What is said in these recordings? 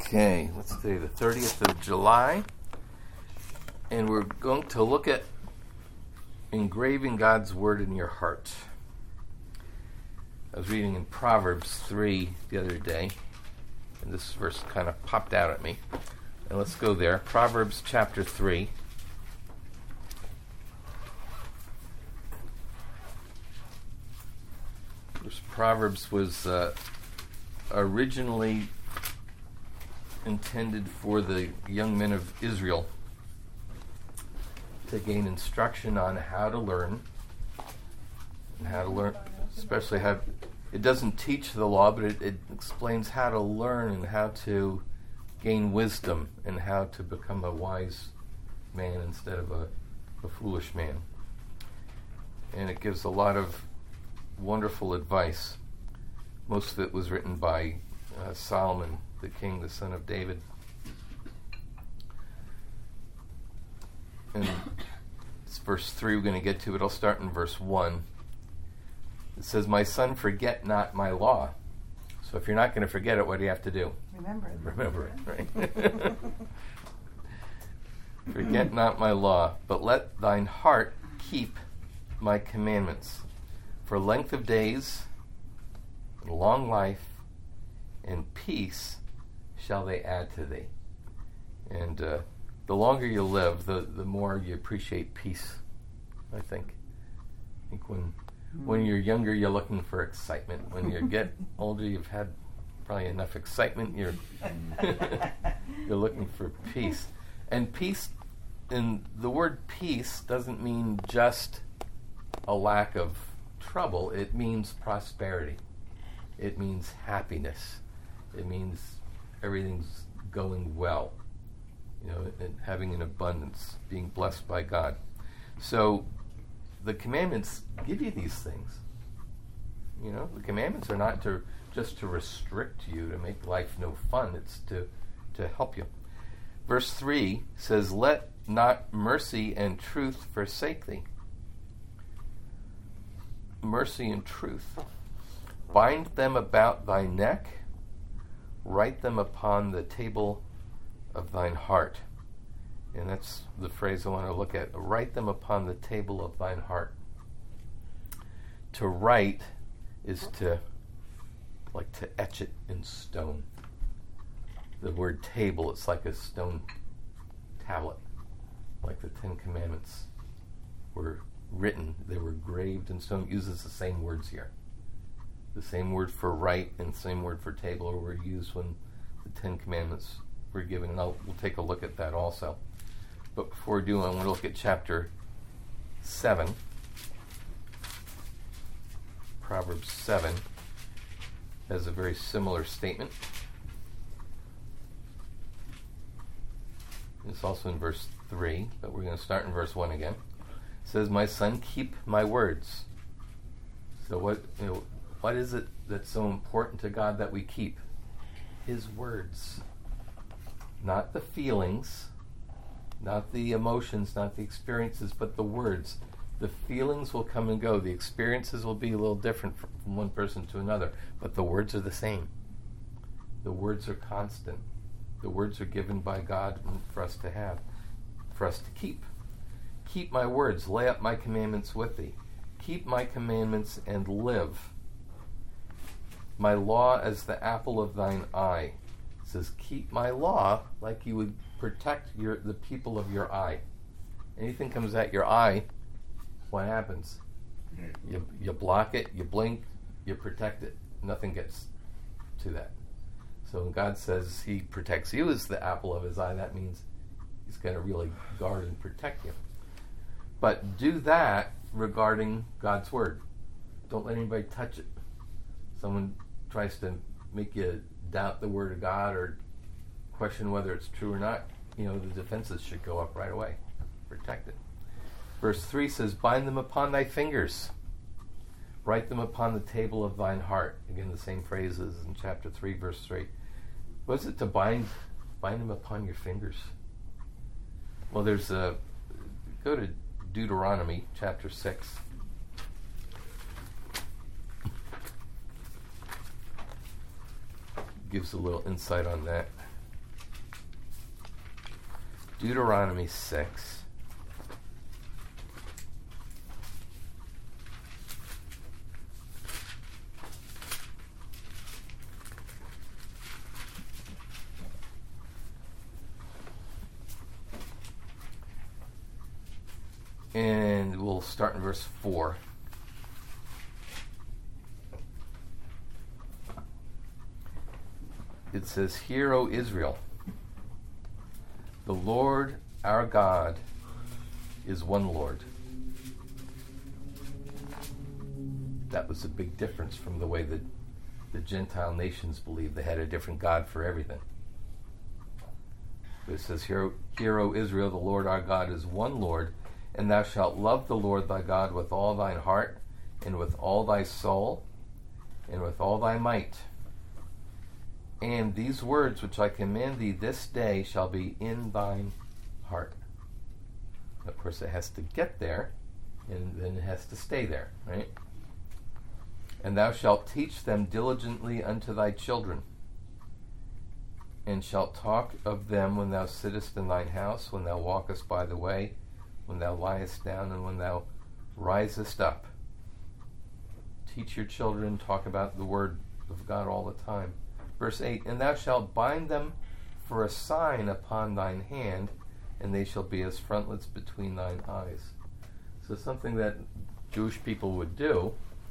Okay, let's say the 30th of July, and we're going to look at engraving God's Word in your heart. I was reading in Proverbs 3 the other day, and this verse kind of popped out at me. And let's go there. Proverbs chapter 3. Proverbs was originally intended for the young men of Israel to gain instruction on how to learn, and how to learn, especially how, it doesn't teach the law, but it explains how to learn and how to gain wisdom and how to become a wise man instead of a foolish man. And it gives a lot of wonderful advice. Most of it was written by Solomon, the king, the son of David. And it's verse 3 we're going to get to, but I'll start in verse 1. It says, "My son, forget not my law." So if you're not going to forget it, what do you have to do? Remember it, right? "Forget not my law, but let thine heart keep my commandments. For length of days, and long life, and peace shall they add to thee." And the longer you live, the more you appreciate peace, I think. I think when you're younger, you're looking for excitement. When you get older, you've had probably enough excitement. You're looking for peace. And peace, and the word peace doesn't mean just a lack of trouble. It means prosperity. It means happiness. It means everything's going well, and having an abundance, being blessed by God. So the commandments give you these things. The commandments are not just to restrict you, to make life no fun. It's to help you. Verse 3 says, "Let not mercy and truth forsake thee." Mercy and truth. "Bind them about thy neck, write them upon the table of thine heart." And that's the phrase I want to look at. Write them upon the table of thine heart. To write is to etch it in stone. The word table, it's like a stone tablet, like the Ten Commandments were written. They were graved in stone. It uses the same words here. The same word for write and the same word for table were used when the Ten Commandments were given. And we'll take a look at that also. But before we do, I want to look at chapter 7. Proverbs 7 has a very similar statement. It's also in verse 3, but we're going to start in verse 1 again. It says, "My son, keep my words." So what is it that's so important to God that we keep? His words. Not the feelings, not the emotions, not the experiences, but the words. The feelings will come and go. The experiences will be a little different from one person to another, but the words are the same. The words are constant. The words are given by God for us to have, for us to keep. "Keep my words, lay up my commandments with thee. Keep my commandments and live. My law as the apple of thine eye." It says, keep my law like you would protect the people of your eye. Anything comes at your eye, what happens? You block it, you blink, you protect it. Nothing gets to that. So when God says he protects you as the apple of his eye, that means he's going to really guard and protect you. But do that regarding God's word. Don't let anybody touch it. Someone tries to make you doubt the word of God or question whether it's true or not, the defenses should go up right away. Protect it. Verse 3 says, "Bind them upon thy fingers. Write them upon the table of thine heart." Again, the same phrase as in chapter 3, verse 3. What is it to bind them upon your fingers? Well, go to Deuteronomy chapter 6. Gives a little insight on that. Deuteronomy 6. And we'll start in verse 4. It says, "Hear, O Israel, the Lord our God is one Lord." That was a big difference from the way that the Gentile nations believed. They had a different God for everything. But it says, Hear, O Israel, the Lord our God is one Lord, and thou shalt love the Lord thy God with all thine heart, and with all thy soul, and with all thy might. And these words which I command thee this day shall be in thine heart. Of course, it has to get there, and then it has to stay there, right? And thou shalt teach them diligently unto thy children, and shalt talk of them when thou sittest in thine house, when thou walkest by the way, when thou liest down, and when thou risest up. Teach your children, talk about the word of God all the time. Verse 8, and thou shalt bind them for a sign upon thine hand, and they shall be as frontlets between thine eyes. So something that Jewish people would do,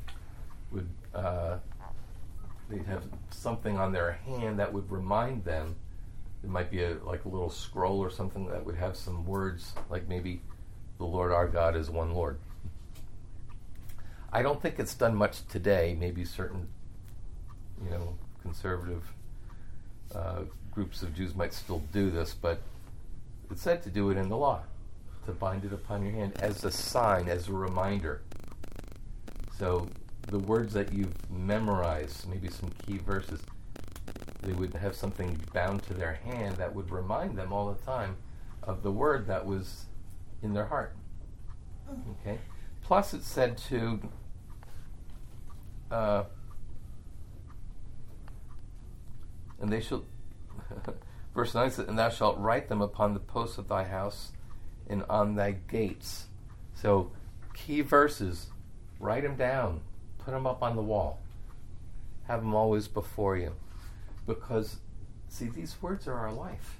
they'd have something on their hand that would remind them. It might be like a little scroll or something that would have some words, like maybe the Lord our God is one Lord. I don't think it's done much today. Maybe certain, conservative groups of Jews might still do this, but it's said to do it in the law, to bind it upon your hand as a sign, as a reminder. So the words that you've memorized, maybe some key verses, they would have something bound to their hand that would remind them all the time of the word that was in their heart. Okay. Plus, it's said to and they shall verse 9 says, and thou shalt write them upon the posts of thy house and on thy gates. So key verses, write them down, put them up on the wall, have them always before you, because see, these words are our life.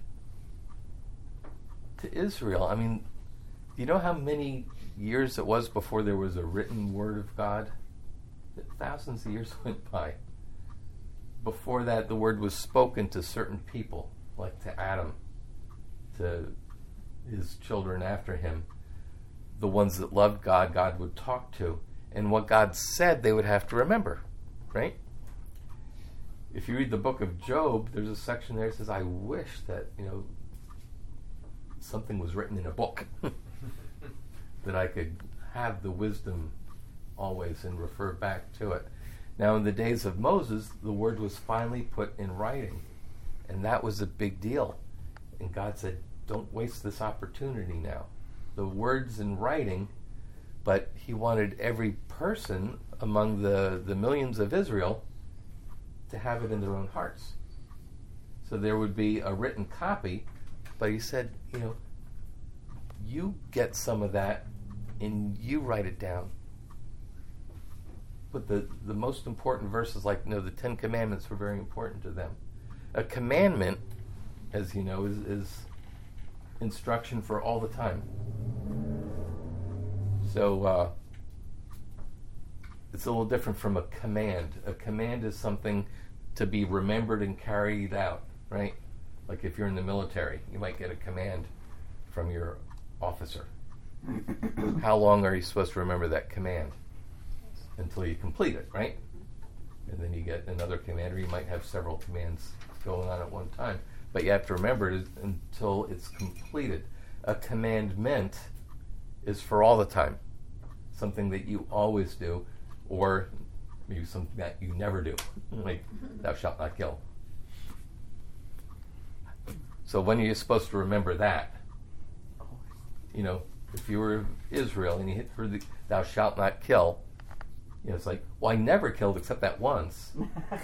To Israel, I mean, do you know how many years it was before there was a written word of God? Thousands of years went by. Before that, the word was spoken to certain people, like to Adam, to his children after him. The ones that loved God, God would talk to. And what God said, they would have to remember, right? If you read the book of Job, there's a section there that says, I wish that, something was written in a book that I could have the wisdom always and refer back to it. Now, in the days of Moses, the word was finally put in writing, and that was a big deal. And God said, don't waste this opportunity now. The word's in writing, but he wanted every person among the millions of Israel to have it in their own hearts. So there would be a written copy, but he said, you get some of that and you write it down. But the most important verses, like, the 10 Commandments were very important to them. A commandment, as you know, is instruction for all the time. So it's a little different from a command. A command is something to be remembered and carried out, right? Like if you're in the military, you might get a command from your officer. How long are you supposed to remember that command? Until you complete it, right? And then you get another command, or you might have several commands going on at one time. But you have to remember it until it's completed. A commandment is for all the time. Something that you always do, or maybe something that you never do. Like, thou shalt not kill. So when are you supposed to remember that? If you were Israel and you heard the thou shalt not kill, it's like, well, I never killed except that once.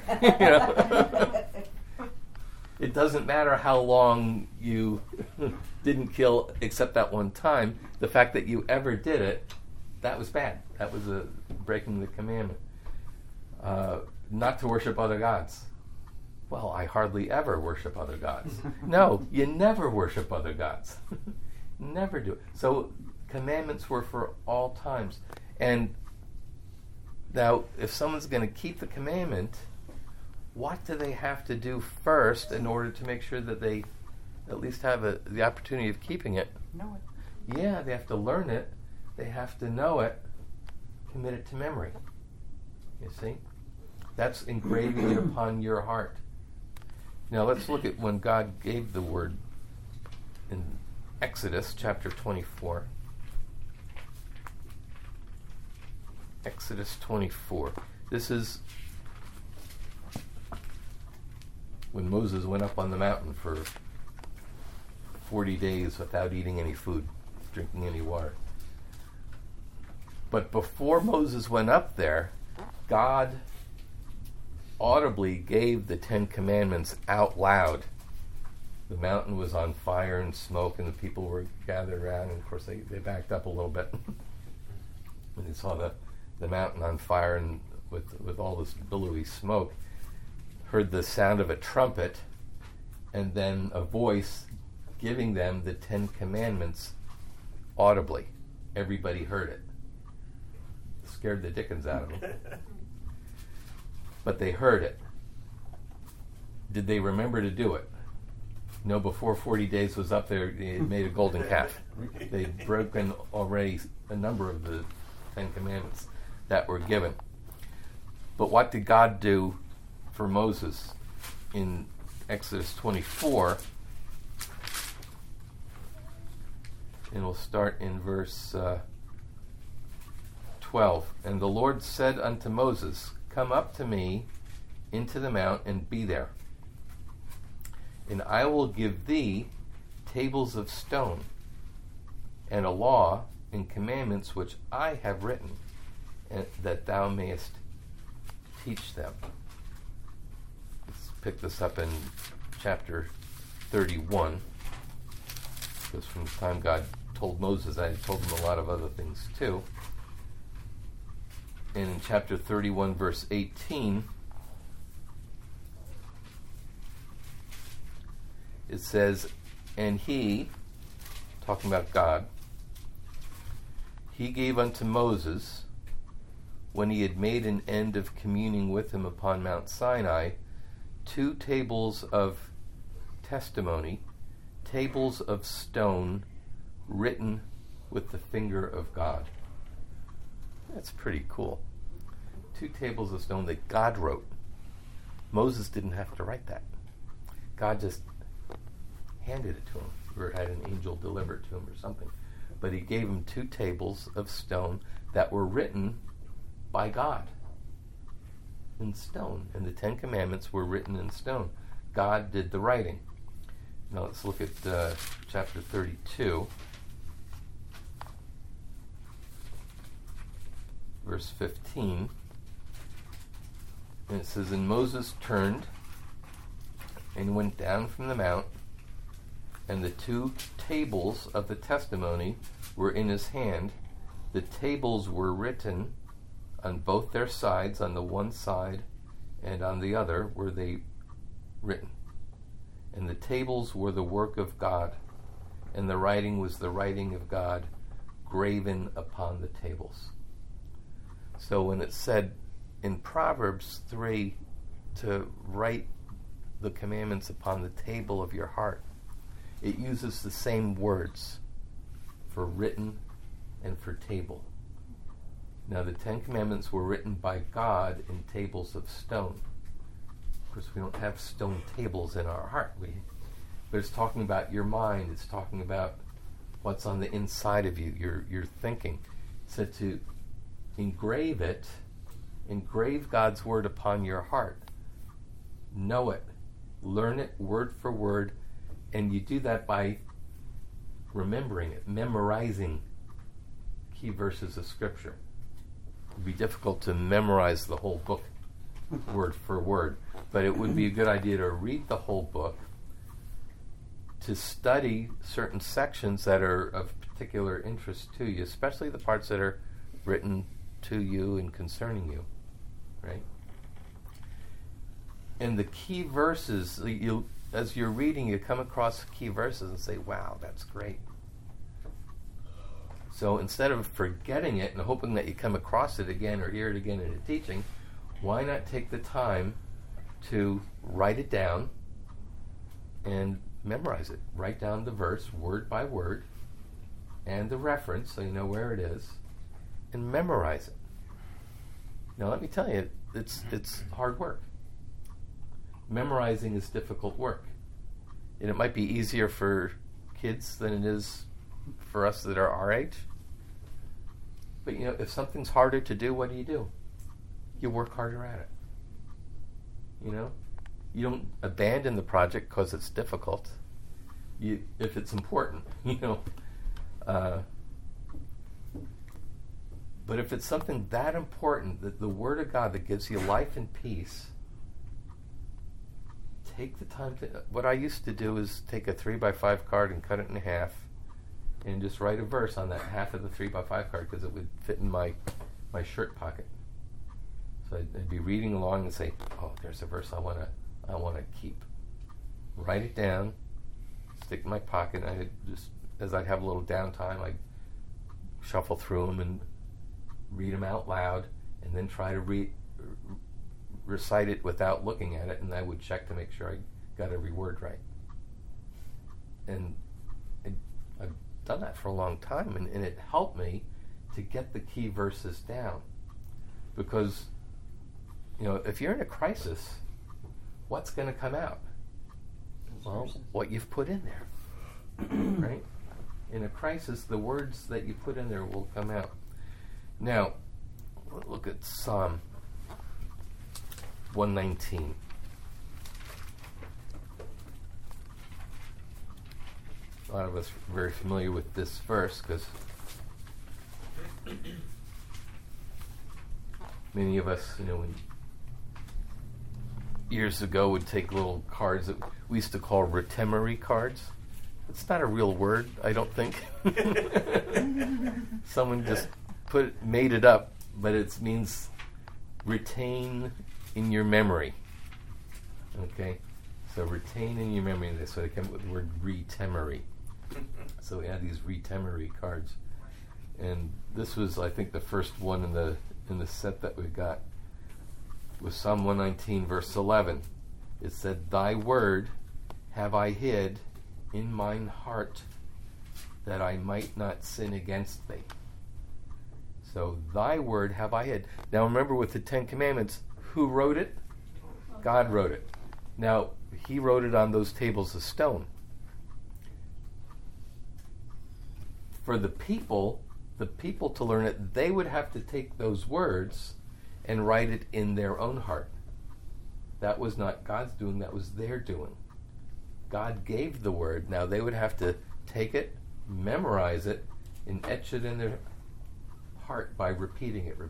It doesn't matter how long you didn't kill except that one time, the fact that you ever did it, that was bad. That was breaking the commandment. Not to worship other gods. Well, I hardly ever worship other gods. No, you never worship other gods. Never do it. So commandments were for all times. And now, if someone's going to keep the commandment, what do they have to do first in order to make sure that they at least have the opportunity of keeping it? Know it. Yeah, they have to learn it. They have to know it, commit it to memory. You see? That's engraving it upon your heart. Now let's look at when God gave the word in Exodus chapter 24. Exodus 24. This is when Moses went up on the mountain for 40 days without eating any food, drinking any water. But before Moses went up there, God audibly gave the 10 Commandments out loud. The mountain was on fire and smoke, and the people were gathered around, and of course they backed up a little bit when they saw the mountain on fire and with all this billowy smoke. Heard the sound of a trumpet, and then a voice giving them the 10 Commandments audibly. Everybody heard it. Scared the dickens out of them. But they heard it. Did they remember to do it? No, before 40 days was up there, they had made a golden calf. They'd broken already a number of the 10 Commandments that were given. But what did God do for Moses in Exodus 24? And we'll start in verse 12. And the Lord said unto Moses, Come up to me into the mount and be there. And I will give thee tables of stone, and a law and commandments which I have written, and that thou mayest teach them. Let's pick this up in chapter 31. Because from the time God told Moses, I had told him a lot of other things too. And in chapter 31, verse 18, it says, And he, talking about God, he gave unto Moses, when he had made an end of communing with him upon Mount Sinai, 2 tables of testimony, tables of stone, written with the finger of God. That's pretty cool. 2 tables of stone that God wrote. Moses didn't have to write that. God just handed it to him, or had an angel deliver it to him or something. But he gave him 2 tables of stone that were written by God in stone. And the 10 Commandments were written in stone. God did the writing. Now let's look at chapter 32. Verse 15, and it says, And Moses turned and went down from the mount, and the 2 tables of the testimony were in his hand. The tables were written on both their sides, on the one side and on the other were they written. And the tables were the work of God, and the writing was the writing of God graven upon the tables. So when it said in Proverbs 3 to write the commandments upon the table of your heart, it uses the same words for written and for table. Now the 10 Commandments were written by God in tables of stone. Of course, we don't have stone tables in our heart, but it's talking about your mind. It's talking about what's on the inside of you, your thinking. It said to engrave God's word upon your heart. Know it. Learn it word for word. And you do that by remembering it, memorizing key verses of Scripture. It would be difficult to memorize the whole book word for word, but it would be a good idea to read the whole book, to study certain sections that are of particular interest to you, especially the parts that are written to you and concerning you, right? And the key verses, as you're reading, you come across key verses and say, wow, that's great. So instead of forgetting it and hoping that you come across it again or hear it again in a teaching, why not take the time to write it down and memorize it? Write down the verse word by word and the reference so you know where it is, and memorize it. Now let me tell you, it's hard work. Memorizing is difficult work. And it might be easier for kids than it is for us that are our age. But if something's harder to do, what do? You work harder at it. You don't abandon the project because it's difficult. If it's important, But if it's something that important, that the Word of God that gives you life and peace, take the time to... What I used to do is take a 3x5 card and cut it in half and just write a verse on that half of the 3x5 card because it would fit in my shirt pocket. So I'd be reading along and say, oh, there's a verse I want to keep. Write it down, stick it in my pocket, and I just, as I'd have a little downtime, I'd shuffle through them and read them out loud, and then try to recite it without looking at it, and I would check to make sure I got every word right. And I've done that for a long time, and it helped me to get the key verses down. Because, if you're in a crisis, what's going to come out? Well, what you've put in there, right? In a crisis, the words that you put in there will come out. Now, look at Psalm 119. A lot of us are very familiar with this verse because many of us, years ago would take little cards that we used to call retemery cards. It's not a real word, I don't think. Someone just made it up, but it means retain in your memory. Okay? So retain in your memory. So they come up with the word retemery. So we had these retemery cards. And this was, I think, the first one in the set that we got. Was Psalm 119, verse 11. It said, "Thy word have I hid in mine heart, that I might not sin against thee." So, thy word have I hid. Now remember, with the Ten Commandments, who wrote it? God wrote it. Now, he wrote it on those tables of stone. For the people to learn it, they would have to take those words and write it in their own heart. That was not God's doing, that was their doing. God gave the word. Now they would have to take it, memorize it, and etch it in their heart by repeating it.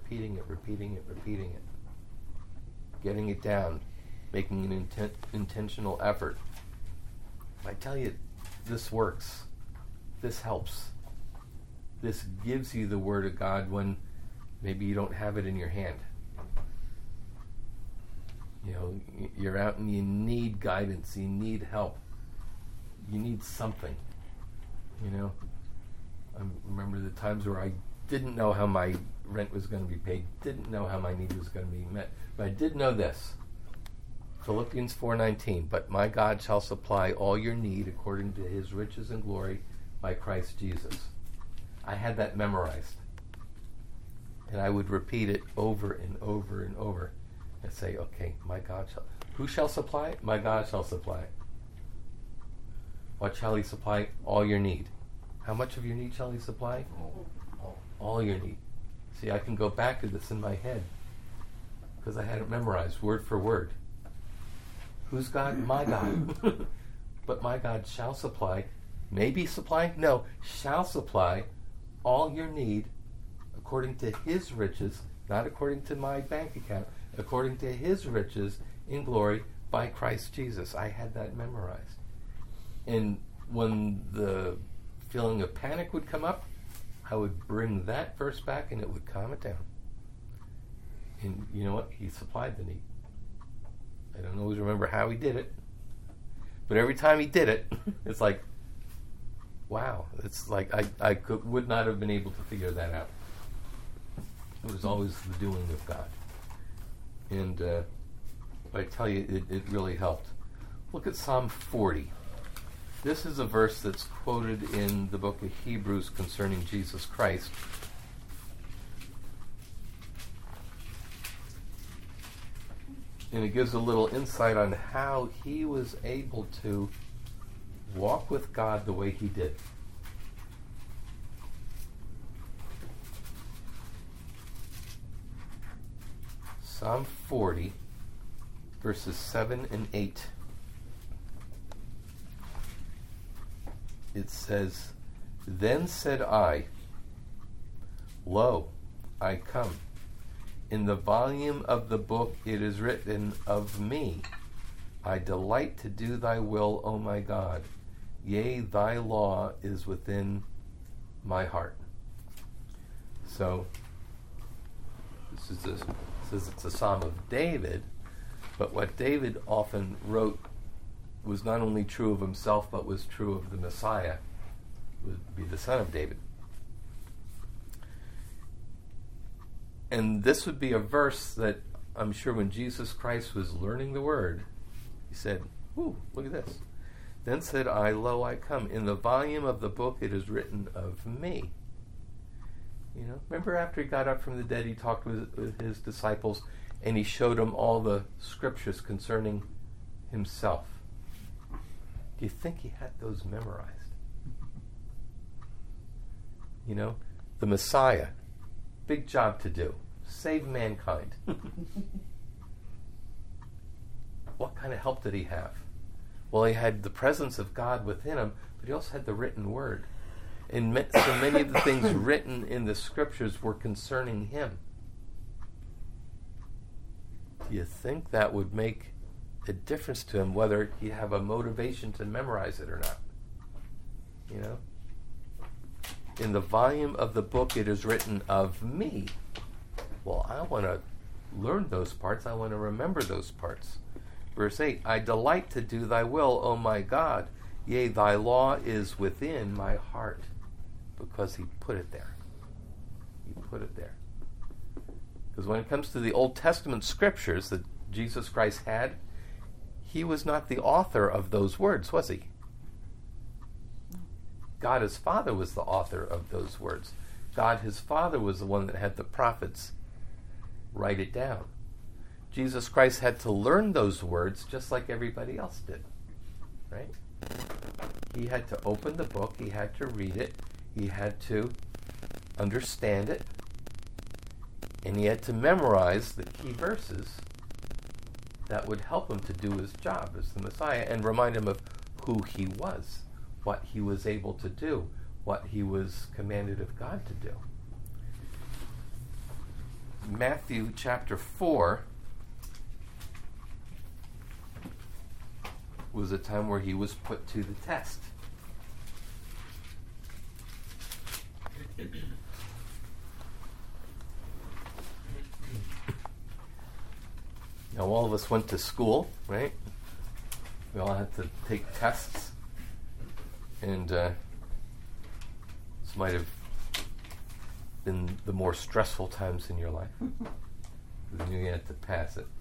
Getting it down, making an intentional effort. I tell you, this works. This helps. This gives you the Word of God when maybe you don't have it in your hand. You're out and you need guidance, you need help, you need something. I remember the times where I didn't know how my rent was going to be paid, didn't know how my need was going to be met, but I did know this. Philippians 4:19, "But my God shall supply all your need according to his riches and glory by Christ Jesus." I had that memorized. And I would repeat it over and over and over. And say, okay, my God shall... Who shall supply it? My God shall supply it. What shall he supply? All your need. How much of your need shall he supply? All your need. See, I can go back to this in my head because I had it memorized word for word. Who's God? My God. But my God shall supply. Maybe supply? No. Shall supply all your need according to his riches, not according to my bank account, according to his riches in glory by Christ Jesus. I had that memorized. And when the feeling of panic would come up, I would bring that verse back and it would calm it down. And you know what? He supplied the need. I don't always remember how he did it, but every time he did it, it's like, wow. It's like I would not have been able to figure that out. It was always the doing of God. And I tell you, it really helped. Look at Psalm 40. This is a verse that's quoted in the book of Hebrews concerning Jesus Christ. And it gives a little insight on how he was able to walk with God the way he did. Psalm 40, verses 7 and 8. It says, "Then said I, Lo, I come. In the volume of the book it is written of me. I delight to do thy will, O my God. Yea, thy law is within my heart." So, this says it's a psalm of David, but what David often wrote was not only true of himself, but was true of the Messiah, who would be the son of David. And this would be a verse that I'm sure when Jesus Christ was learning the word, he said, "Ooh, look at this. Then said I, Lo, I come. In the volume of the book it is written of me." You know, remember after he got up from the dead, he talked with his disciples, and he showed them all the scriptures concerning himself. Do you think he had those memorized? You know, the Messiah, big job to do. Save mankind. What kind of help did he have? Well, he had the presence of God within him, but he also had the written word. And so many of the things written in the scriptures were concerning him. Do you think that would make a difference to him, whether he have a motivation to memorize it or not? You know? In the volume of the book it is written of me. Well, I want to learn those parts. I want to remember those parts. Verse 8, "I delight to do thy will, O my God. Yea, thy law is within my heart." Because he put it there. He put it there. Because when it comes to the Old Testament scriptures that Jesus Christ had, he was not the author of those words, was he? God his Father was the author of those words. God his Father was the one that had the prophets write it down. Jesus Christ had to learn those words just like everybody else did. Right? He had to open the book, he had to read it, he had to understand it, and he had to memorize the key verses that would help him to do his job as the Messiah and remind him of who he was, what he was able to do, what he was commanded of God to do. Matthew chapter 4 was a time where he was put to the test. Now, all of us went to school, right? We all had to take tests. And this might have been the more stressful times in your life. You knew you had to pass it.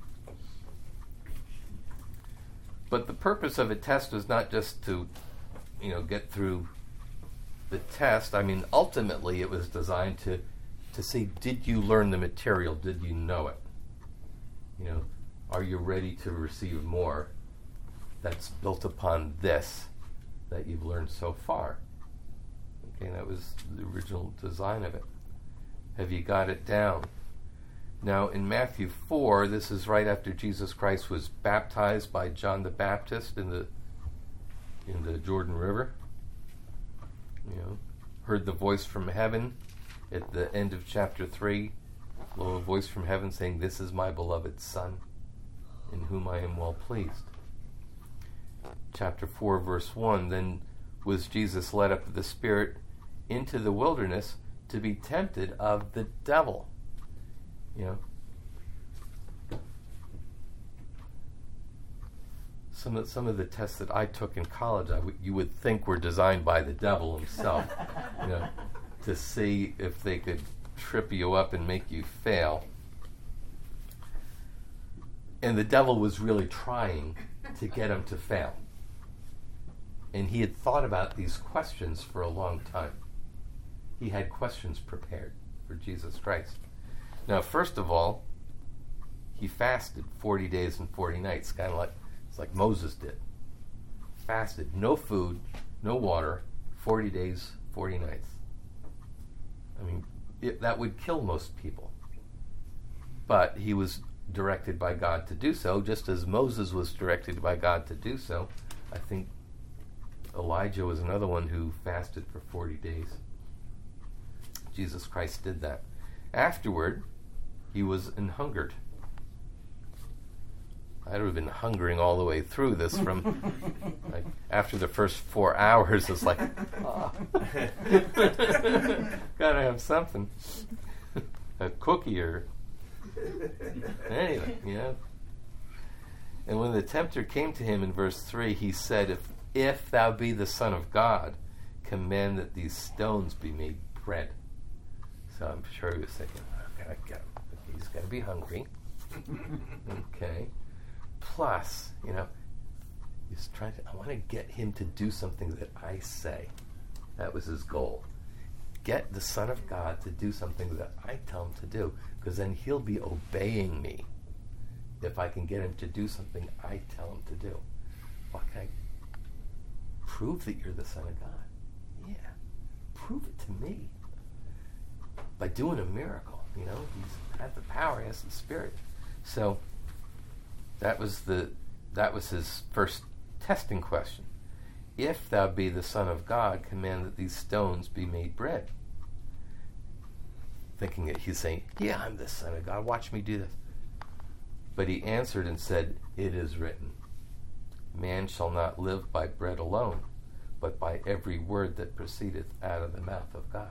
But the purpose of a test was not just to, get through the test. I mean, ultimately it was designed to see, did you learn the material? Did you know it? Are you ready to receive more that's built upon this that you've learned so far? Okay, that was the original design of it. Have you got it down? Now, in Matthew 4, this is right after Jesus Christ was baptized by John the Baptist in the Jordan River. Heard the voice from heaven at the end of chapter 3. Lo, a voice from heaven saying, "This is my beloved Son, in whom I am well pleased." Chapter 4, verse 1, "Then was Jesus led up of the Spirit into the wilderness to be tempted of the devil. You know, some of the tests that I took in college, you would think were designed by the devil himself, you know, to see if they could trip you up and make you fail. And the devil was really trying to get him to fail. And he had thought about these questions for a long time. He had questions prepared for Jesus Christ. Now, first of all, he fasted 40 days and 40 nights, kind of like Moses did. Fasted, no food, no water, 40 days, 40 nights. I mean, that would kill most people. But he was directed by God to do so, just as Moses was directed by God to do so. I think Elijah was another one who fasted for 40 days. Jesus Christ did that. Afterward, he was hungered. I'd have been hungering all the way through this from like, after the first 4 hours, it's like, oh. Gotta have something. A cookie or anything, you know. And when the tempter came to him in verse 3, he said, if thou be the Son of God, command that these stones be made bread. So I'm sure he was thinking, he's got to be hungry. Okay. Plus, you know, he's trying to, I want to get him to do something that I say. That was his goal. Get the Son of God to do something that I tell him to do, because then he'll be obeying me if I can get him to do something I tell him to do. Well, can I prove that you're the Son of God? Yeah. Prove it to me. By doing a miracle, you know, he's had the power, he has the Spirit. So that was his first testing question. If thou be the Son of God, command that these stones be made bread. Thinking that he's saying, yeah, I'm the Son of God, watch me do this. But he answered and said, it is written, man shall not live by bread alone, but by every word that proceedeth out of the mouth of God.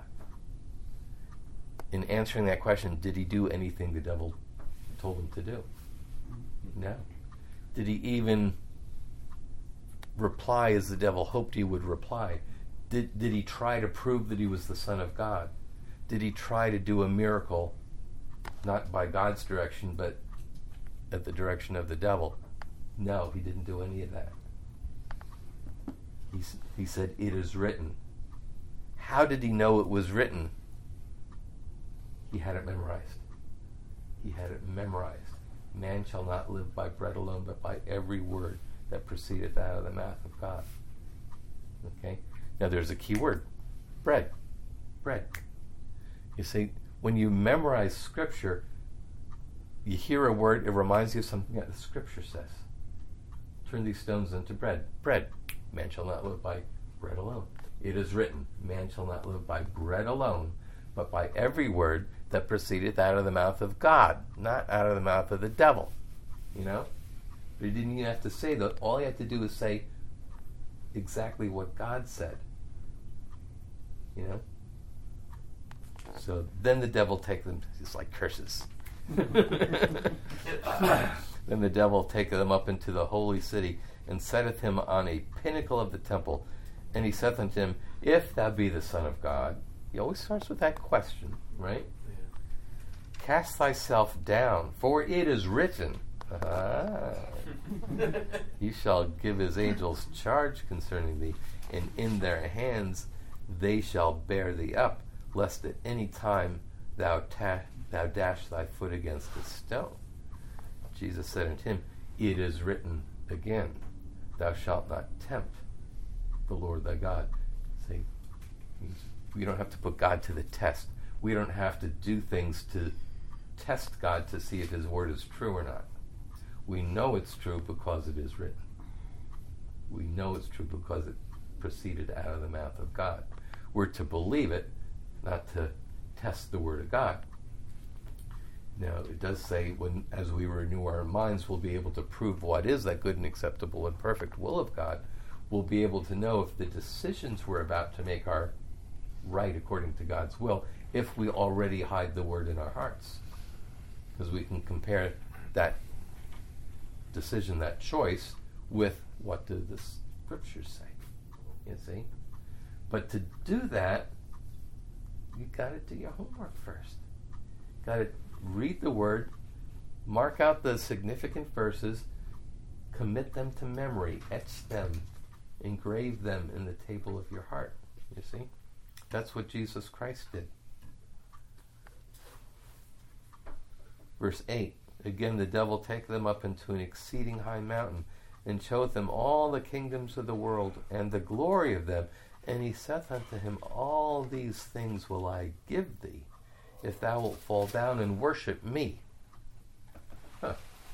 In answering that question, did he do anything the devil told him to do? No. Did he even reply as the devil hoped he would reply? Did he try to prove that he was the Son of God? Did he try to do a miracle, not by God's direction, but at the direction of the devil? No, he didn't do any of that. He said, it is written. How did he know it was written? He had it memorized. He had it memorized. Man shall not live by bread alone, but by every word that proceedeth out of the mouth of God. Okay? Now there's a key word. Bread. Bread. You see, when you memorize Scripture, you hear a word, it reminds you of something that the Scripture says. Turn these stones into bread. Bread. Man shall not live by bread alone. It is written, man shall not live by bread alone, but by every word that proceedeth out of the mouth of God, not out of the mouth of the devil. You know? But he didn't even have to say that. All he had to do was say exactly what God said. You know? So then the devil takes them, it's like curses. Then the devil taketh them up into the holy city, and setteth him on a pinnacle of the temple. And he saith unto him, if thou be the Son of God. He always starts with that question, right? Yeah. Cast thyself down, for it is written, he shall give his angels charge concerning thee, and in their hands they shall bear thee up, lest at any time thou dash thy foot against a stone. Jesus said unto him, it is written again, thou shalt not tempt the Lord thy God. See, we don't have to put God to the test. We don't have to do things to test God to see if his word is true or not. We know it's true because it is written. We know it's true because it proceeded out of the mouth of God. We're to believe it, not to test the word of God. Now, it does say, as we renew our minds, we'll be able to prove what is that good and acceptable and perfect will of God. we'll be able to know if the decisions we're about to make are right according to God's will, if we already hide the word in our hearts. Because we can compare that decision, that choice, with what do the scriptures say, you see? But to do that, you got to do your homework first. Got to read the word, mark out the significant verses, commit them to memory, etch them, engrave them in the table of your heart, you see? That's what Jesus Christ did. Verse 8, again, the devil taketh them up into an exceeding high mountain, and showeth them all the kingdoms of the world, and the glory of them. And he saith unto him, all these things will I give thee, if thou wilt fall down and worship me. Huh.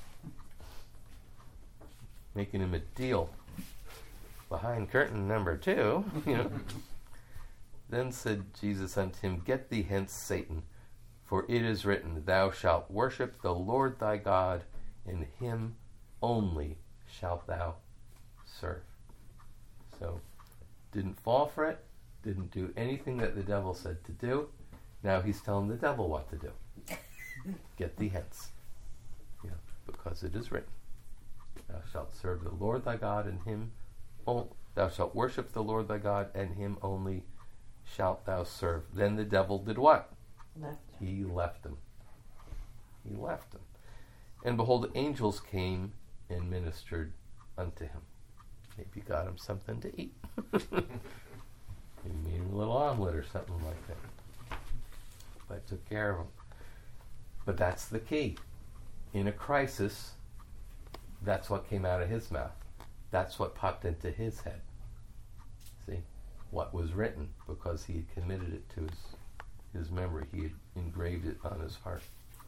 Making him a deal. Behind curtain number 2, you know. Then said Jesus unto him, get thee hence, Satan, for it is written, thou shalt worship the Lord thy God, and him only shalt thou serve. So, didn't fall for it, didn't do anything that the devil said to do. Now he's telling the devil what to do. Get thee hence. Yeah, because it is written, thou shalt serve the Lord thy God, and him thou shalt worship the Lord thy God, and him only shalt thou serve. Then the devil did what? He left him. He left him. And behold, angels came and ministered unto him. Maybe got him something to eat. Maybe made him a little omelet or something like that. But took care of him. But that's the key. In a crisis, that's what came out of his mouth. That's what popped into his head. See? What was written, because he had committed it to his memory. He had engraved it on his heart.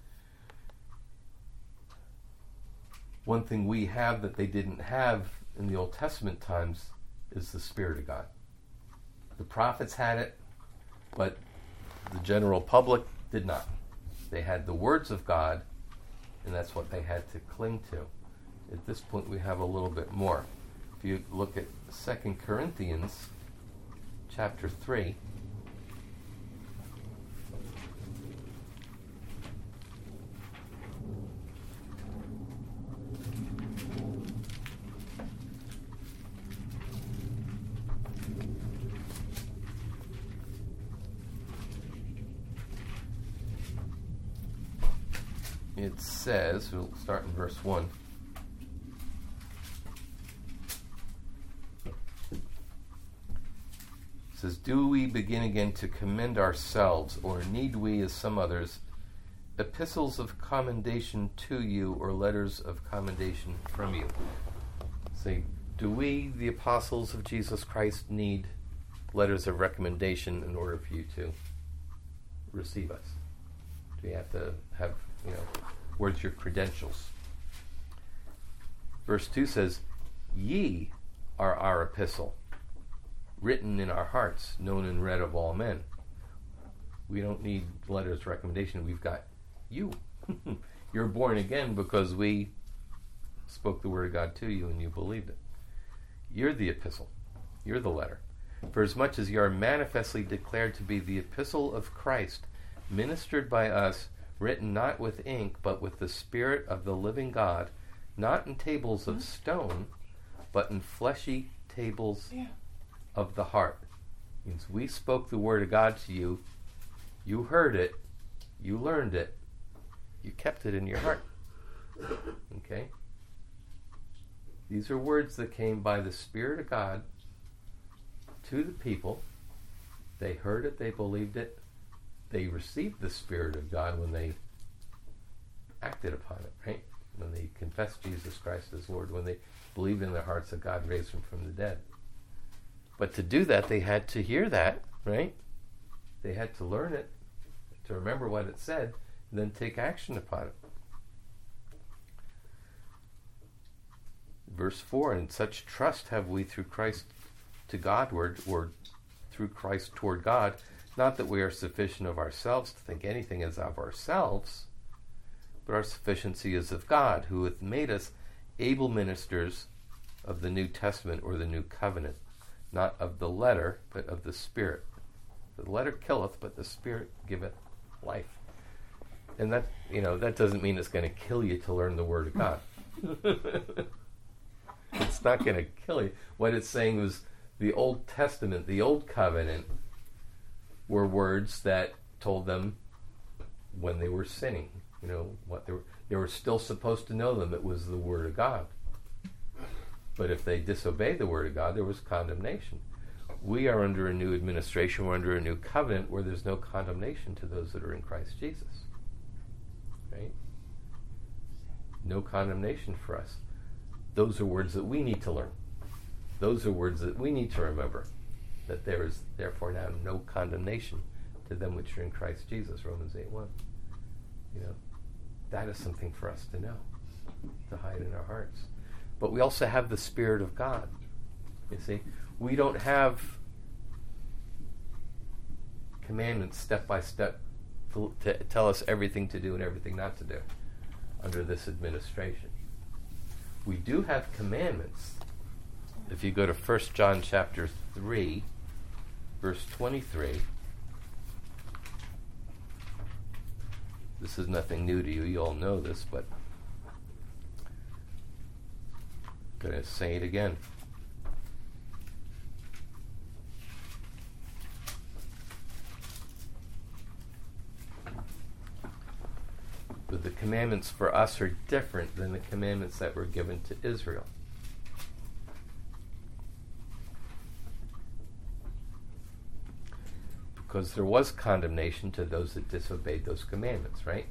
One thing we have that they didn't have in the Old Testament times is the Spirit of God. The prophets had it, but the general public did not. They had the words of God, and that's what they had to cling to. At this point, we have a little bit more. If you look at 2 Corinthians chapter 3, it says, we'll start in verse 1. It says, do we begin again to commend ourselves, or need we, as some others, epistles of commendation to you, or letters of commendation from you? Say, do we, the apostles of Jesus Christ, need letters of recommendation in order for you to receive us? Do you have to have, where's your credentials? Verse 2 says, ye are our epistle, written in our hearts, known and read of all men. We don't need letters of recommendation. We've got you. You're born again because we spoke the word of God to you and you believed it. You're the epistle. You're the letter. For as much as you are manifestly declared to be the epistle of Christ, ministered by us, written not with ink, but with the Spirit of the living God, not in tables of stone, but in fleshy tables of the heart. Means we spoke the word of God to you, you heard it, you learned it, you kept it in your heart. Okay? These are words that came by the Spirit of God to the people. They heard it, they believed it, they received the Spirit of God when they acted upon it, right? When they confessed Jesus Christ as Lord, when they believed in their hearts that God raised him from the dead. But to do that, they had to hear that, right? They had to learn it, to remember what it said, and then take action upon it. Verse 4, and such trust have we through Christ to Godward, or through Christ toward God, not that we are sufficient of ourselves to think anything as of ourselves, but our sufficiency is of God, who hath made us able ministers of the New Testament or the New Covenant, not of the letter, but of the Spirit. The letter killeth, but the Spirit giveth life. And that, that doesn't mean it's going to kill you to learn the Word of God. It's not going to kill you. What it's saying was the Old Testament, the Old Covenant, were words that told them when they were sinning, what they were still supposed to know them. It was the Word of God. But if they disobeyed the Word of God, there was condemnation. We are under a new administration. We're under a new covenant where there's no condemnation to those that are in Christ Jesus. Right? No condemnation for us. Those are words that we need to learn. Those are words that we need to remember. That there is therefore now no condemnation to them which are in Christ Jesus, Romans 8:1. That is something for us to know, to hide in our hearts. But we also have the Spirit of God. You see, we don't have commandments step by step to tell us everything to do and everything not to do under this administration. We do have commandments. If you go to 1 John chapter 3, verse 23, this is nothing new to you. You all know this, but I'm going to say it again. But the commandments for us are different than the commandments that were given to Israel. Because there was condemnation to those that disobeyed those commandments, right?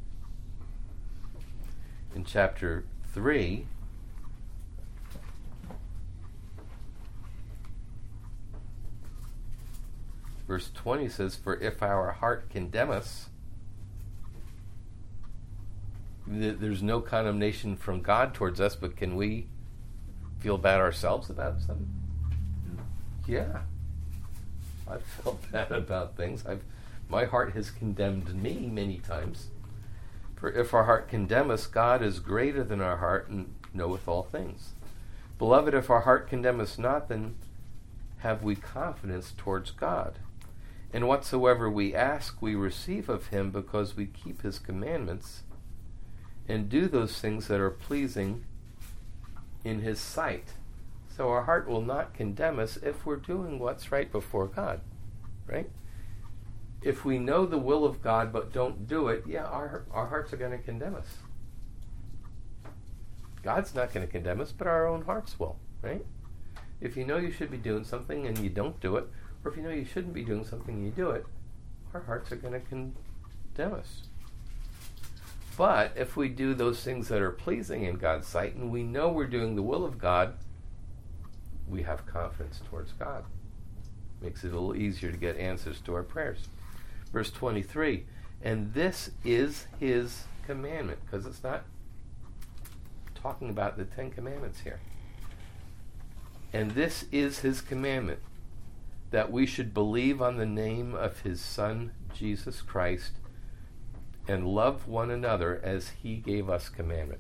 In chapter 3, verse 20 says, "For if our heart condemn us," there's no condemnation from God towards us, but can we feel bad ourselves about something? Yeah. I've felt bad about things. My heart has condemned me many times. For if our heart condemn us, God is greater than our heart and knoweth all things. Beloved, if our heart condemn us not, then have we confidence towards God. And whatsoever we ask, we receive of him, because we keep his commandments and do those things that are pleasing in his sight. So our heart will not condemn us if we're doing what's right before God, right? If we know the will of God but don't do it, our hearts are going to condemn us. God's not going to condemn us, but our own hearts will, right? If you know you should be doing something and you don't do it, or if you know you shouldn't be doing something and you do it, our hearts are going to condemn us. But if we do those things that are pleasing in God's sight, and we know we're doing the will of God, we have confidence towards God. Makes it a little easier to get answers to our prayers. Verse 23, and this is his commandment, because it's not talking about the 10 commandments here. And this is his commandment, that we should believe on the name of his Son, Jesus Christ, and love one another as he gave us commandment.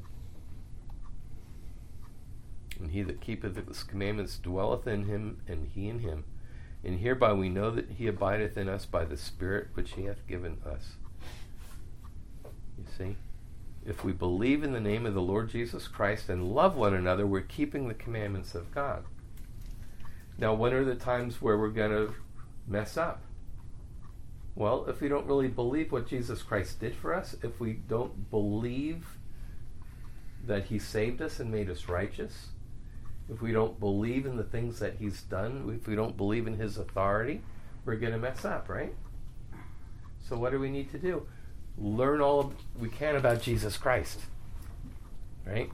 And he that keepeth his commandments dwelleth in him, and he in him. And hereby we know that he abideth in us by the Spirit which he hath given us. You see? If we believe in the name of the Lord Jesus Christ and love one another, we're keeping the commandments of God. Now, when are the times where we're going to mess up? Well, if we don't really believe what Jesus Christ did for us, if we don't believe that he saved us and made us righteous, if we don't believe in the things that he's done, if we don't believe in his authority, we're going to mess up, right? So what do we need to do? Learn all we can about Jesus Christ, right?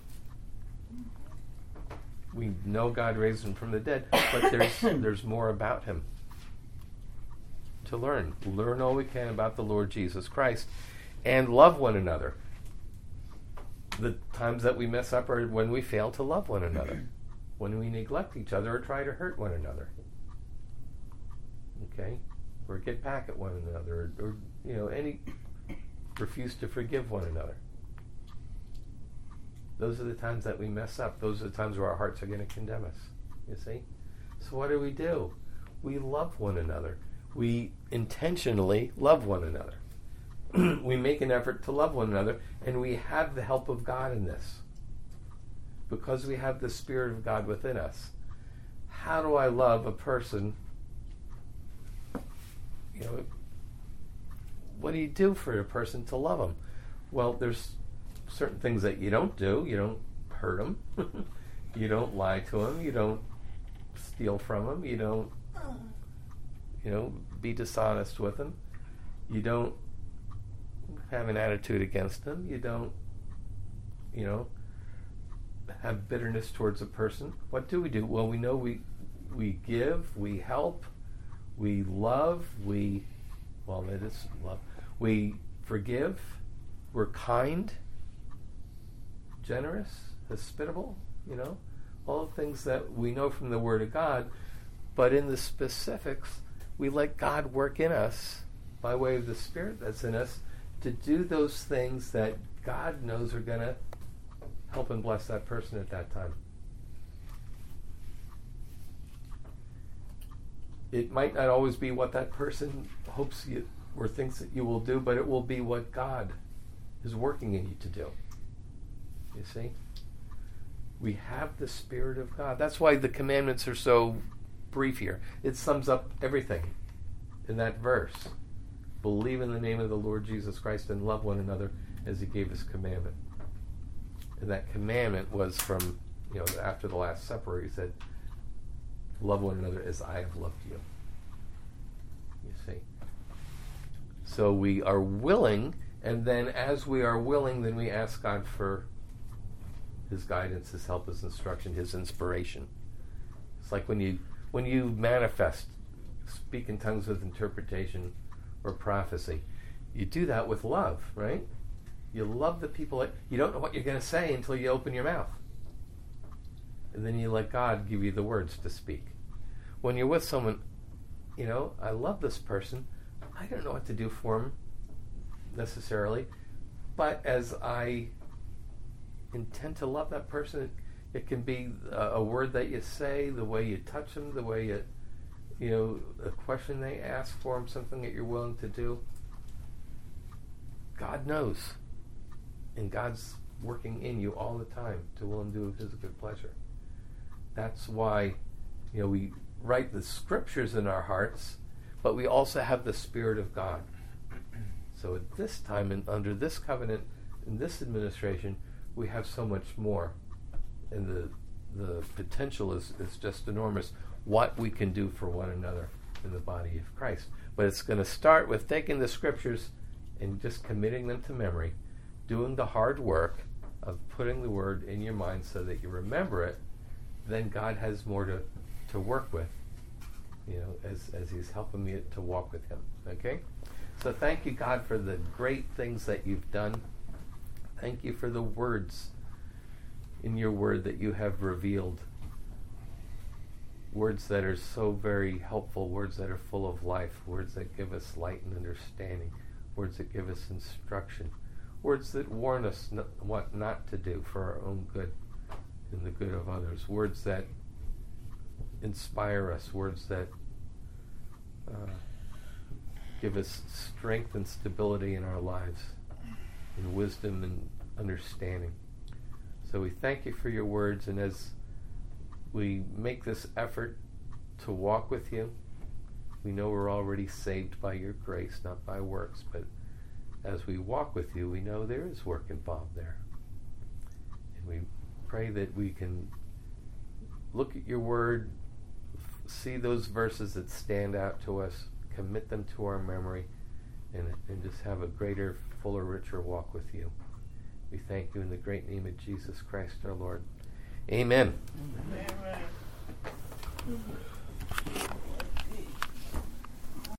We know God raised him from the dead, but there's more about him to learn. Learn all we can about the Lord Jesus Christ and love one another. The times that we mess up are when we fail to love one another, when we neglect each other or try to hurt one another. Okay? Or get back at one another, or refuse to forgive one another. Those are the times that we mess up. Those are the times where our hearts are going to condemn us. You see? So what do? We love one another. We intentionally love one another. We make an effort to love one another, and we have the help of God in this. Because we have the Spirit of God within us. How do I love a person? You know, what do you do for a person to love them? Well, there's certain things that you don't do. You don't hurt them. You don't lie to them. You don't steal from them. You don't, be dishonest with them. You don't have an attitude against them. You don't, have bitterness towards a person. What do? Well, we know we give, we help, we love, that is love. We forgive, we're kind, generous, hospitable, all the things that we know from the Word of God. But in the specifics, we let God work in us by way of the Spirit that's in us to do those things that God knows are going to help and bless that person at that time. It might not always be what that person hopes you or thinks that you will do, but it will be what God is working in you to do. You see? We have the Spirit of God. That's why the commandments are so brief here. It sums up everything in that verse. Believe in the name of the Lord Jesus Christ and love one another as He gave His commandment. And that commandment was from, after the Last Supper, He said, love one another as I have loved you. You see? So we are willing, and then as we are willing, then we ask God for His guidance, His help, His instruction, His inspiration. It's like when you manifest, speak in tongues with interpretation or prophecy, you do that with love, right? You love the people. You don't know what you're going to say until you open your mouth. And then you let God give you the words to speak. When you're with someone, I love this person. I don't know what to do for him necessarily. But as I intend to love that person, it can be a word that you say, the way you touch them, the way a question they ask for them, something that you're willing to do. God knows. And God's working in you all the time to will and do of His good pleasure. That's why, we write the scriptures in our hearts, but we also have the Spirit of God. So at this time and under this covenant, in this administration, we have so much more. And the potential is just enormous, what we can do for one another in the body of Christ. But it's going to start with taking the scriptures and just committing them to memory, doing the hard work of putting the word in your mind so that you remember it. Then God has more to work with, as He's helping me to walk with Him. Okay? So thank you, God, for the great things that You've done. Thank You for the words in Your word that You have revealed. Words that are so very helpful, words that are full of life, words that give us light and understanding, words that give us instruction, words that warn us what not to do for our own good and the good of others, words that inspire us, words that give us strength and stability in our lives, and wisdom and understanding. So we thank You for Your words, and as we make this effort to walk with You, we know we're already saved by Your grace, not by works, but as we walk with You, we know there is work involved there. And we pray that we can look at Your word, see those verses that stand out to us, commit them to our memory, and just have a greater, fuller, richer walk with You. We thank You in the great name of Jesus Christ our Lord. Amen. Amen.